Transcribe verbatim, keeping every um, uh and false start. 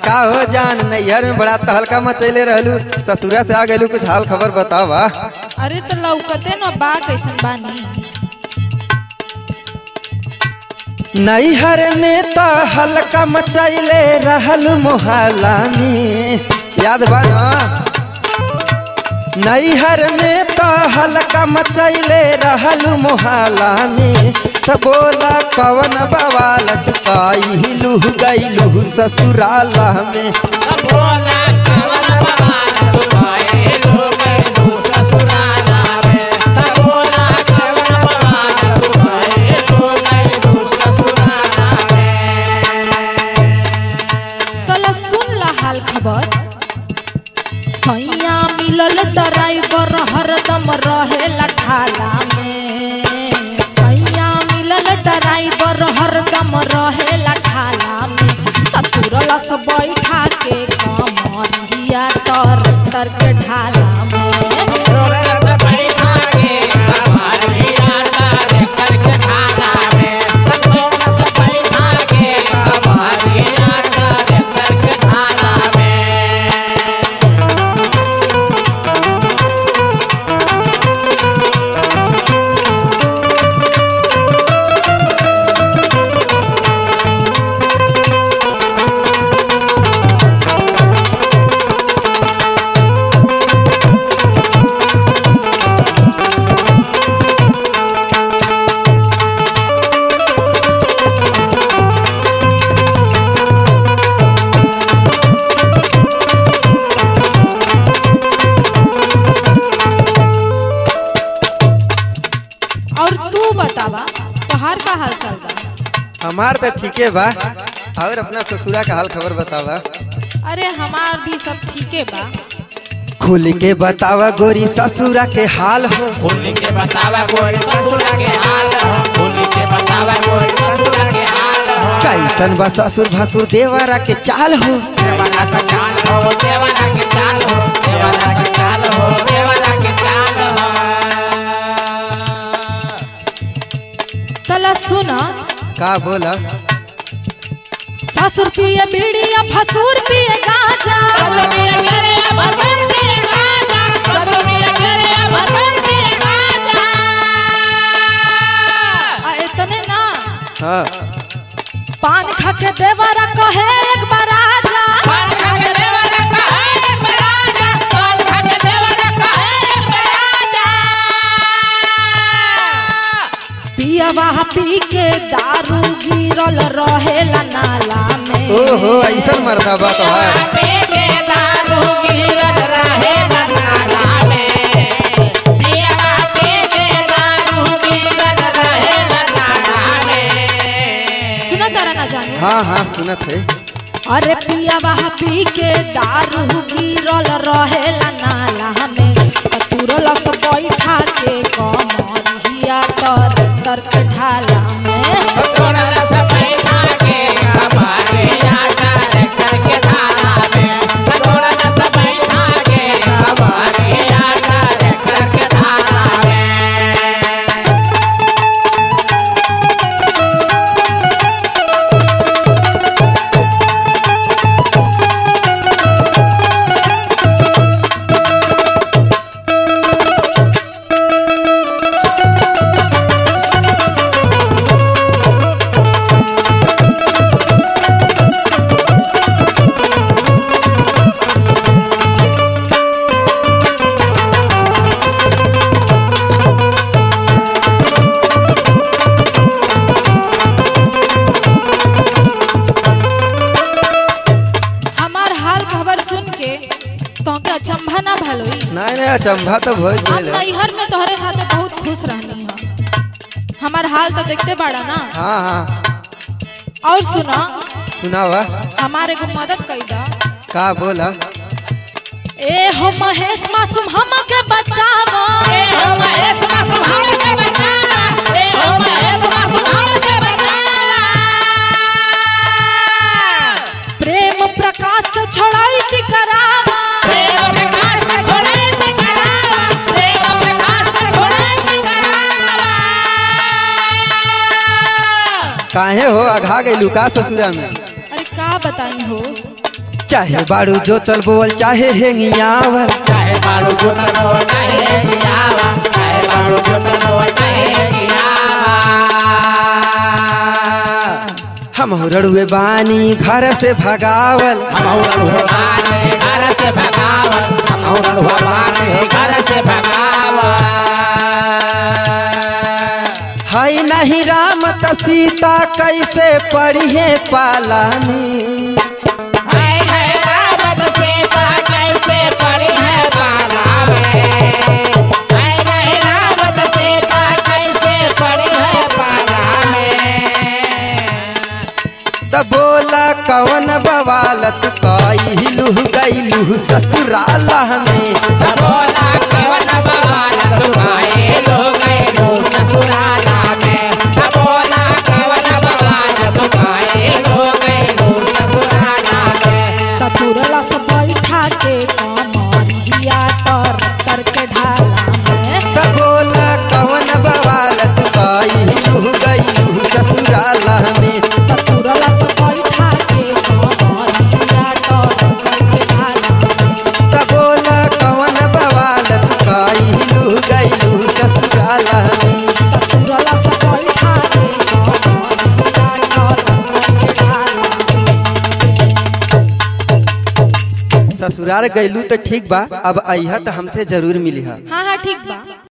का हो जान नैहर में बड़ा तहलका मचैले रहलू, ससुरा से आ गलू, कुछ हाल खबर बतावा। अरे तो लौकते न बा कैसन बानी। नैहर में तो हल्का मचैले रहलू मोहल्ला में, याद बा ना? नैहर में तो हल्का मचैले रहलू मोहल्ला में, तो बोला कवन बवालत काइलू गइलू ससुराला में। बोला कवन बवालत काइलू गइलू ससुराला में, बोला कवन बवालत काइलू गइलू ससुराला में। तला सुन ला हाल खबर। सैया मिलल ड्राइवर हरदम रहेला ठाला में, सैया मिलल ड्राइवर हरदम रहेला ठाला में, ततुरला से बैठा के कमरिया तर तर के ढाला में। तोहार का हाल चाल बा? हमार तो ठीके बा, और अपना ससुरा का हाल खबर बतावा। अरे हमार भी सब ठीके बा। खुल के बतावा गोरी ससुरा के हाल हो, खुल के बतावा गोरी ससुरा के हाल हो, खुल के बतावा गोरी ससुरा के हाल हो। कैसन बा ससुर भसुर देवरा के चाल हो, देवरा के चाल हो, देवरा के चाल हो, देवरा के चाल हो, देवरा के चाल हो। चला सुना का बोला। ससुर पिए बीड़िया भसुर पिए गाजा, ससुर पिए बीड़िया भसुर पिए गाजा, ससुर पिए बीड़िया भसुर पिए गाजा। आ इतने ना, हाँ पान खा के देवरा कहे एक बार आजा, पान खा के देवरा कहे एक बार आजा, पान खा के देवरा कहे एक बार आजा। पिया वहा पी के दारू गिरल रहेला नाला में। ओहो ऐसा मरदा बा तोहार। पी के दारू गिरल रहेला नाला में, पिया पी के दारू गिरल रहेला नाला में। सुना तारा ना जाने। हाँ हाँ सुनत है। अरे पिया वहा पी के दारू गिरल रहेला नाला में, तुरल से बैठा के कमरिया तर तर के ढाला में। थोड़ा सा बैठा के कमरिया तर तर के ढाला में, थोड़ा सा बैठा के कमरिया तर तर के ढाला में। अचंभा ना भलोई। नहीं नहीं अचंभा तो बहुत हम नैहर में तोहरे साथे बहुत खुश रहनी है। हमार हाल तो देखते बाड़ा ना। हाँ हाँ और सुना सुनावा। हमारे को मदद कई दा। का बोला। ए हो महेश मासूम हमके बचावा, ए हो महेश मासूम हमके बचावा, ए हो महेश मासूम हमके बचावा। प्रेम प्रकाश से छोड़ाई थी करावा, प्रेम प्रकाश से छोड़ाई थी करावा, प्रेम प्रकाश से छोड़ाई थी करावा। काहे हो आघा गई लुका ससुरा में। अरे का बताई हो, चाहे बाड़ू जोतल बोल चाहे हेंगियावल चाहे बारू जोतल बोल चाहे गियावा चाहे बारू जोतल बोल चाहे गियावा हम रड़ुए बानी घर से भगावल हम औरन घर से भगावल हम औरन घर से भगावल हाय नहीं राम त सीता कैसे पढ़िए पाला में हाय हाय रावण सीता कैसे पड़ी है पाला में हाय हाय रावण सीता कैसे पड़ी है पाला में त बोला कवन बवालत कइलू गइलू ससुराल में बोला कवन बवाल दुआए लो गए लो ससुराला में बोला कवन बवाल दुआए लो गए लो ससुराला में ततुरला से बैठा के कमरिया तर तर के ढाला में त बोला कवन बवालत कइलू गइलू ससुराल में ततुरला से बैठा के कमरिया तर तर के ढाला में त बोला कवन बवालत कइलू गइलू ससुराल में ततुरला से बैठा के कमरिया तर तर के ढाला में ससुराल गइलू त ठीक बा अब अइहा त हमसे जरूर मिलिहा हाँ हाँ ठीक बा।